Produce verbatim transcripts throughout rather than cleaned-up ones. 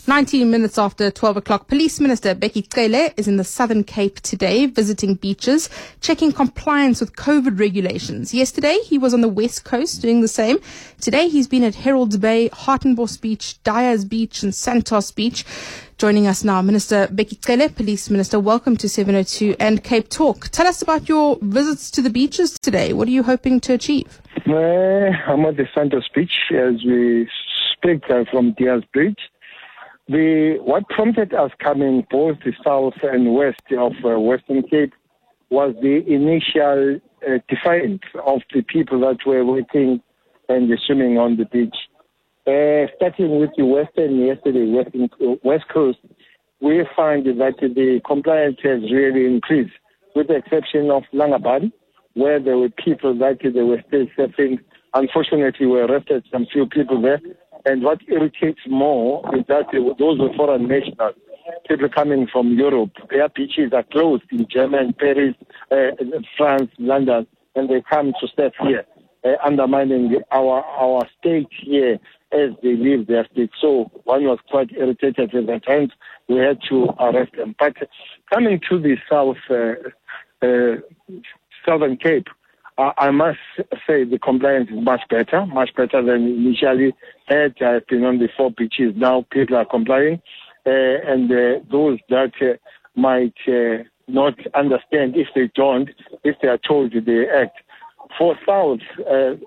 nineteen minutes after twelve o'clock, Police Minister Bheki Cele is in the Southern Cape today, visiting beaches, checking compliance with COVID regulations. Yesterday, he was on the West Coast doing the same. Today, he's been at Herald's Bay, Hartenbos Beach, Dyers Beach and Santos Beach. Joining us now, Minister Bheki Cele, Police Minister. Welcome to seven oh two and Cape Talk. Tell us about your visits to the beaches today. What are you hoping to achieve? Uh, I'm at the Santos Beach as we speak uh, from Dyers Beach. The, what prompted us coming both the south and west of uh, Western Cape was the initial uh, defiance of the people that were waiting and swimming on the beach. Uh, starting with the western yesterday, western, uh, west coast, we find that the compliance has really increased, with the exception of Langabadi, where there were people that they were still surfing. Unfortunately, we arrested some few people there. And what irritates more is that those were foreign nationals, people coming from Europe. Their beaches are closed in Germany, Paris, uh, France, London, and they come to surf here, uh, undermining our our state here as they leave their state. So one was quite irritated at that time. We had to arrest them. But coming to the south, uh, uh, Southern Cape, Uh, I must say the compliance is much better, much better than initially had. I've been on the four beaches now. People are complying. Uh, and uh, those that uh, might uh, not understand, if they don't, if they are told they act. For South, uh,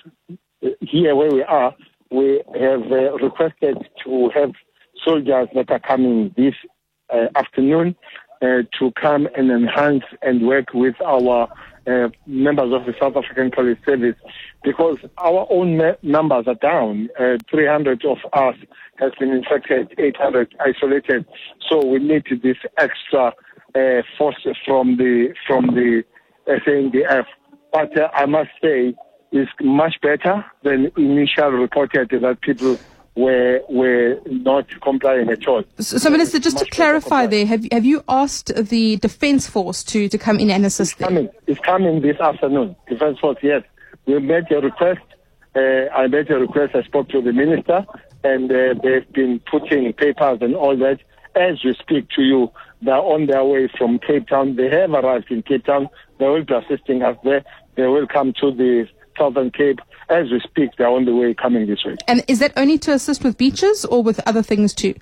uh, here where we are, we have uh, requested to have soldiers that are coming this uh, afternoon uh, to come and enhance and work with our Uh, members of the South African Police Service, because our own me- numbers are down. Uh, three hundred of us has been infected, eight hundred isolated. So we need this extra uh, force from the from the S A N D F. But uh, I must say, it's much better than initially reported that people were were not complying at all. So, so Minister, just to clarify there, have have you asked the Defence Force to, to come in and assist it's coming. It's coming this afternoon. Defence Force, yes. We made a request. Uh, I made a request. I spoke to the Minister, and uh, they've been putting papers and all that. As we speak to you, they're on their way from Cape Town. They have arrived in Cape Town. They will be assisting us there. They will come to the Southern Cape. As we speak, they're on the way coming this way. And is that only to assist with beaches or with other things too?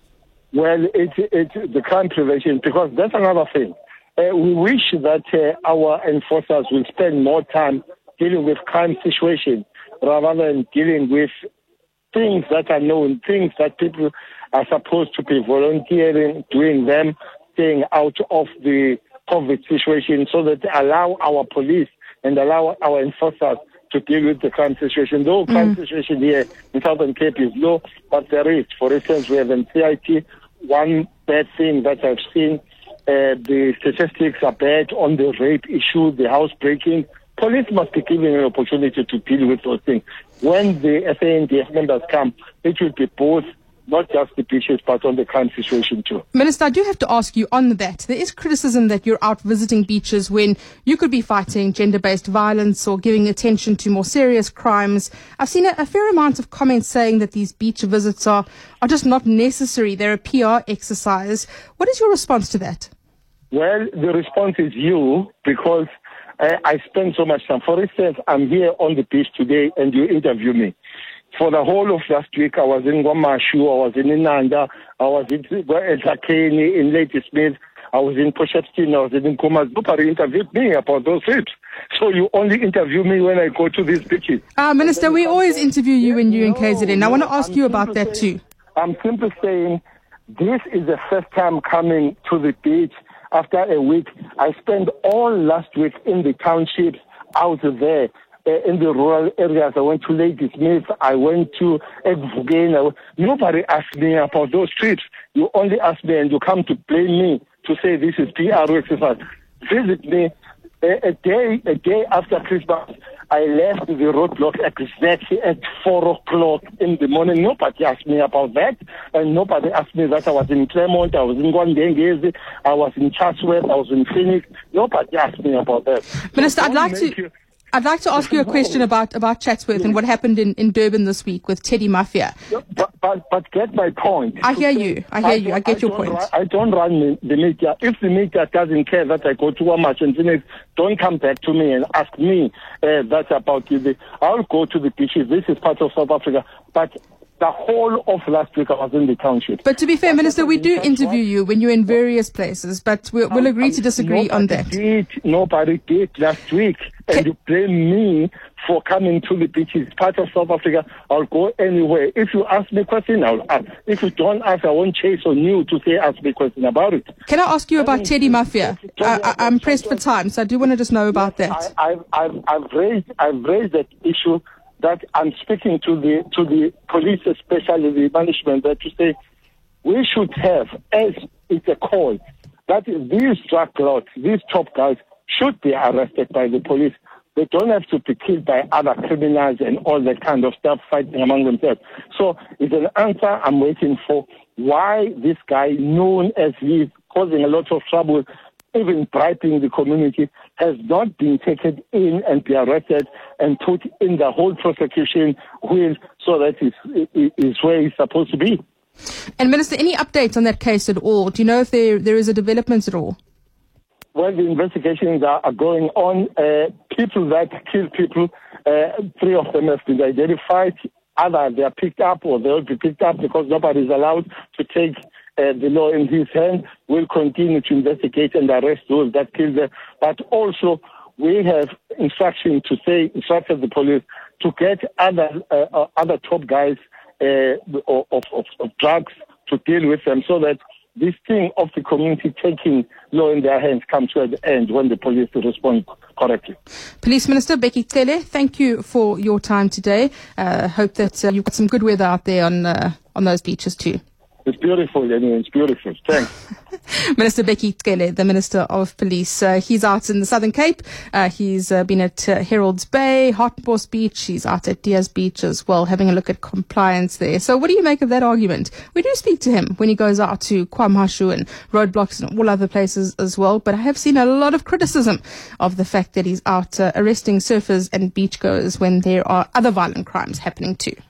Well, it's it, the crime prevention, because that's another thing. Uh, we wish that uh, our enforcers will spend more time dealing with crime situations rather than dealing with things that are known, things that people are supposed to be volunteering, doing them, staying out of the COVID situation, so that they allow our police and allow our enforcers to deal with the crime situation. The whole crime mm. situation here in Southern Cape is low, but there is. For instance, we have in C I T, one bad thing that I've seen, uh, the statistics are bad on the rape issue, the house breaking. Police must be given an opportunity to deal with those things. When the S A N D F members come, it will be both, not just the beaches, but on the crime situation too. Minister, I do have to ask you on that. There is criticism that you're out visiting beaches when you could be fighting gender-based violence or giving attention to more serious crimes. I've seen a, a fair amount of comments saying that these beach visits are, are just not necessary. They're a P R exercise. What is your response to that? Well, the response is you, because uh, I spend so much time. For instance, I'm here on the beach today and you interview me. For the whole of last week, I was in Guamashu, I was in Inanda, I was in Zakeni, in Lady Smith, I was in Potchefstroom, I was in Nkomazi. Nobody interviewed me about those trips. So you only interview me when I go to these beaches. Uh, Minister, we always interview you when you're in K Z N. I want to ask I'm you about that saying, too. I'm simply saying this is the first time coming to the beach after a week. I spent all last week in the townships out there. Uh, in the rural areas, I went to Lady Smith, I went to Ekvugeni. Nobody asked me about those trips. You only ask me and you come to blame me to say this is P R exercise. Visit me a, a day a day after Christmas. I left the roadblock exactly at four o'clock in the morning. Nobody asked me about that, and nobody asked me that I was in Claremont, I was in Gwandengezi, I was in Chatsworth, I was in Phoenix. Nobody asked me about that. Minister, So I'd like make to... You, I'd like to ask you a question about, about Chatsworth and what happened in, in Durban this week with Teddy Mafia. But, but, but get my point. I hear you. I hear you. I get your point. I don't run the media. If the media doesn't care that I go to one march and finish, don't come back to me and ask me uh, that about the. I'll go to the beaches. This is part of South Africa. But the whole of last week I was in the township. But to be fair, Minister, we do interview you when you're in various places, but we'll, we'll agree to disagree on that. Did, nobody did last week. And you blame me for coming to the beaches. Part of South Africa, I'll go anywhere. If you ask me a question, I'll ask. If you don't ask, I won't chase on you to say ask me a question about it. Can I ask you about Teddy Mafia? I, I, I'm pressed for time, so I do want to just know about that. I, I've, I've, I've raised, I've raised that issue. That I'm speaking to the to the police, especially the management, that to say we should have, as it's a call, that these drug lords, these top guys, should be arrested by the police. They don't have to be killed by other criminals and all that kind of stuff fighting among themselves. So it's an answer I'm waiting for. Why this guy, known as he's causing a lot of trouble, even bribing the community, has not been taken in and be arrested and put in the whole prosecution wheel so that it's, it's where he's supposed to be. And Minister, any updates on that case at all? Do you know if there there is a development at all? Well, the investigations are, are going on. Uh, people that kill people, uh, three of them have been identified. Either they are picked up or they will be picked up because nobody is allowed to take Uh, the law in his hand. Will continue to investigate and arrest those that killed them. But also, we have instruction to say, instructed the police to get other uh, other top guys uh, of, of, of drugs to deal with them, so that this thing of the community taking law in their hands comes to an end when the police respond correctly. Police Minister Bheki Cele, thank you for your time today. Uh, hope that uh, you've got some good weather out there on uh, on those beaches too. It's beautiful, anyway. It's beautiful. Thanks. Minister Bheki Cele, the Minister of Police. Uh, he's out in the Southern Cape. Uh, he's uh, been at uh, Herald's Bay, Hartbeespoort Beach. He's out at Diaz Beach as well, having a look at compliance there. So what do you make of that argument? We do speak to him when he goes out to KwaMashu and roadblocks and all other places as well. But I have seen a lot of criticism of the fact that he's out uh, arresting surfers and beachgoers when there are other violent crimes happening too.